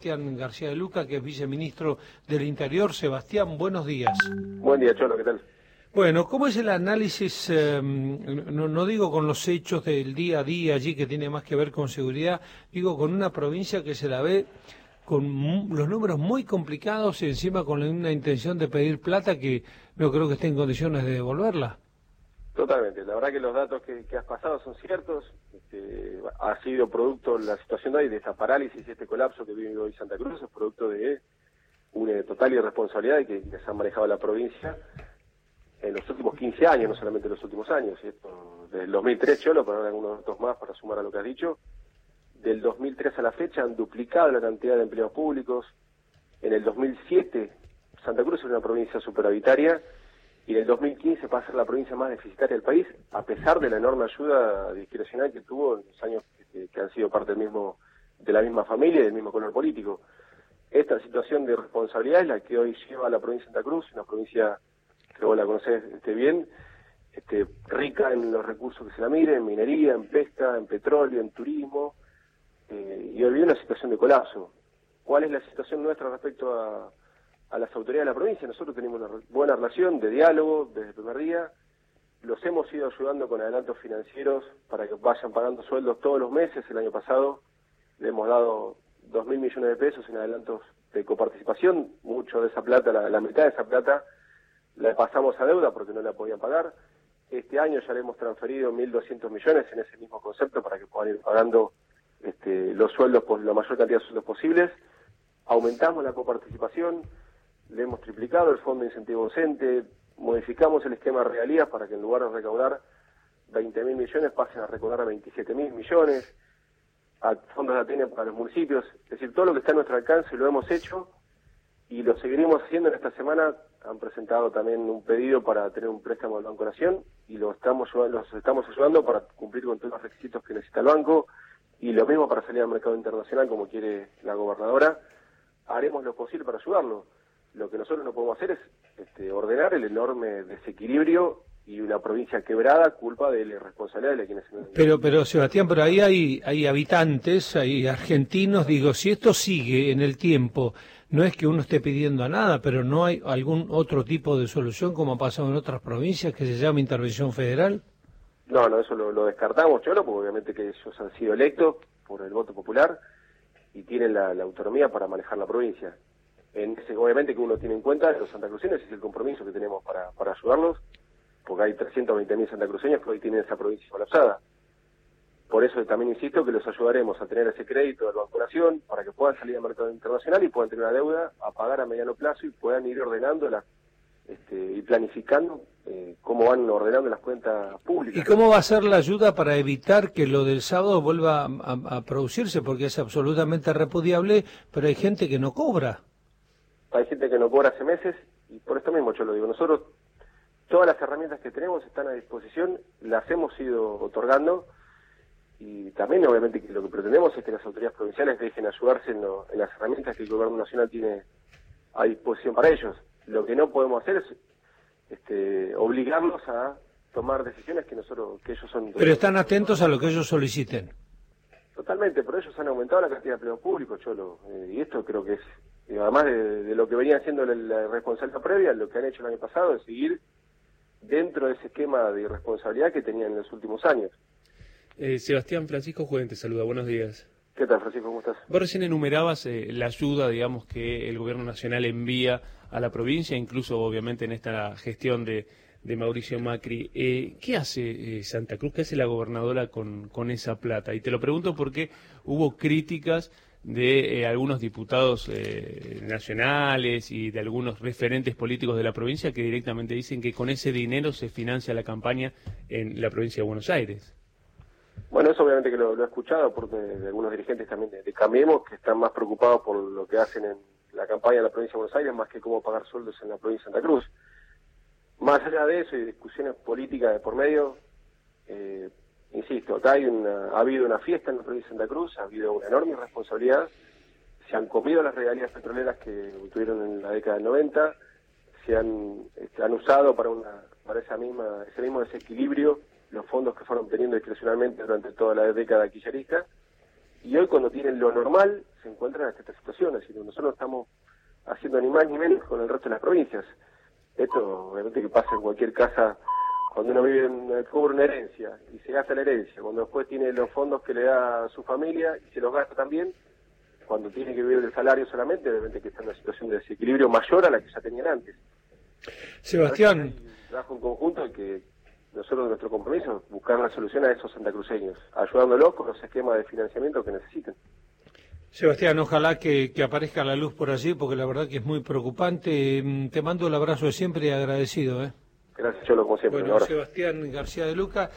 Sebastián García de Luca, que es viceministro del Interior. Sebastián, buenos días. Buen día, Cholo, ¿qué tal? Bueno, ¿cómo es el análisis, no digo con los hechos del día a día allí, que tiene más que ver con seguridad, digo con una provincia que se la ve con los números muy complicados y encima con una intención de pedir plata que no creo que esté en condiciones de devolverla? Totalmente, la verdad que los datos que has pasado son ciertos. Ha sido producto, la situación de hoy, de esta parálisis y este colapso que vive hoy Santa Cruz, es producto de una total irresponsabilidad que se ha manejado la provincia en los últimos 15 años, no solamente en los últimos años. Esto, desde el 2003, Cholo, para dar algunos datos más para sumar a lo que has dicho, del 2003 a la fecha han duplicado la cantidad de empleos públicos. En el 2007 Santa Cruz era una provincia superhabitaria y en el 2015 pasa a ser la provincia más deficitaria del país, a pesar de la enorme ayuda discrecional que tuvo en los años que han sido parte de la misma familia y del mismo color político. Esta situación de responsabilidad es la que hoy lleva a la provincia de Santa Cruz, una provincia que vos la conocés bien, rica en los recursos que se la mire, en minería, en pesca, en petróleo, en turismo, y hoy vive una situación de colapso. ¿Cuál es la situación nuestra respecto a las autoridades de la provincia? Nosotros tenemos una buena relación de diálogo desde el primer día, los hemos ido ayudando con adelantos financieros para que vayan pagando sueldos todos los meses. El año pasado le hemos dado 2.000 millones de pesos en adelantos de coparticipación, mucho de esa plata, la mitad de esa plata la pasamos a deuda porque no la podían pagar. Este año ya le hemos transferido 1.200 millones en ese mismo concepto para que puedan ir pagando los sueldos, por la mayor cantidad de sueldos posibles. Aumentamos la coparticipación, le hemos triplicado el fondo de incentivo docente, modificamos el esquema de regalías para que en lugar de recaudar 20.000 millones pasen a recaudar 27.000 millones, a fondos de ATN para los municipios. Es decir, todo lo que está a nuestro alcance lo hemos hecho y lo seguiremos haciendo. En esta semana han presentado también un pedido para tener un préstamo del Banco Nación y los estamos ayudando para cumplir con todos los requisitos que necesita el banco, y lo mismo para salir al mercado internacional como quiere la gobernadora. Haremos lo posible para ayudarlo. Lo que nosotros no podemos hacer es ordenar el enorme desequilibrio y una provincia quebrada culpa de la irresponsabilidad de quienes... Pero Sebastián, pero ahí hay habitantes, hay argentinos, digo, si esto sigue en el tiempo, no es que uno esté pidiendo a nada, pero no hay algún otro tipo de solución como ha pasado en otras provincias que se llama intervención federal. No, eso lo descartamos, Cholo, porque obviamente que ellos han sido electos por el voto popular y tienen la autonomía para manejar la provincia. Obviamente que uno tiene en cuenta, los santacruceños, es el compromiso que tenemos para ayudarlos, porque hay 320.000 santacruceños que hoy tienen esa provincia colapsada. Por eso también insisto que los ayudaremos a tener ese crédito del Banco Nación para que puedan salir al mercado internacional y puedan tener una deuda a pagar a mediano plazo y puedan ir ordenándola y planificando cómo van ordenando las cuentas públicas. ¿Y cómo va a ser la ayuda para evitar que lo del sábado vuelva a producirse? Porque es absolutamente repudiable, pero hay gente que no cobra. Hay gente que no cobra hace meses y por esto mismo yo lo digo. Nosotros todas las herramientas que tenemos están a disposición, las hemos ido otorgando y también obviamente que lo que pretendemos es que las autoridades provinciales dejen ayudarse en las herramientas que el gobierno nacional tiene a disposición para ellos. Lo que no podemos hacer es obligarlos a tomar decisiones que ellos son... Pero están atentos a lo que ellos soliciten. Totalmente, pero ellos han aumentado la cantidad de empleos públicos, Cholo, y esto creo que es, además de lo que venían haciendo la responsabilidad previa, lo que han hecho el año pasado es seguir dentro de ese esquema de irresponsabilidad que tenían en los últimos años. Sebastián, Francisco Juven te saluda, buenos días. ¿Qué tal, Francisco? ¿Cómo estás? Vos recién enumerabas la ayuda, digamos, que el gobierno nacional envía a la provincia, incluso obviamente en esta gestión de Mauricio Macri. ¿Qué hace Santa Cruz, qué hace la gobernadora con esa plata? Y te lo pregunto porque hubo críticas de algunos diputados nacionales y de algunos referentes políticos de la provincia que directamente dicen que con ese dinero se financia la campaña en la provincia de Buenos Aires. Bueno, eso obviamente que lo he escuchado de algunos dirigentes también de Cambiemos, que están más preocupados por lo que hacen en la campaña en la provincia de Buenos Aires más que cómo pagar sueldos en la provincia de Santa Cruz. Más allá de eso y discusiones políticas de por medio, insisto, acá ha habido una fiesta en la provincia de Santa Cruz, ha habido una enorme irresponsabilidad, se han comido las regalías petroleras que tuvieron en la década del 90, se han usado para ese mismo desequilibrio los fondos que fueron obteniendo discrecionalmente durante toda la década kirchnerista, y hoy cuando tienen lo normal se encuentran en estas situaciones, y nosotros no estamos haciendo ni más ni menos con el resto de las provincias. Esto obviamente que pasa en cualquier casa cuando uno cobra una herencia y se gasta la herencia, cuando después tiene los fondos que le da a su familia y se los gasta también, cuando tiene que vivir del salario solamente, obviamente que está en una situación de desequilibrio mayor a la que ya tenían antes. Sebastián. Hay un trabajo en conjunto que nosotros, nuestro compromiso es buscar una solución a esos santacruceños, ayudándolos con los esquemas de financiamiento que necesiten. Sebastián, ojalá que aparezca la luz por allí, porque la verdad que es muy preocupante. Te mando el abrazo de siempre y agradecido. Gracias, Cholo, como siempre. Bueno, Sebastián García de Luca.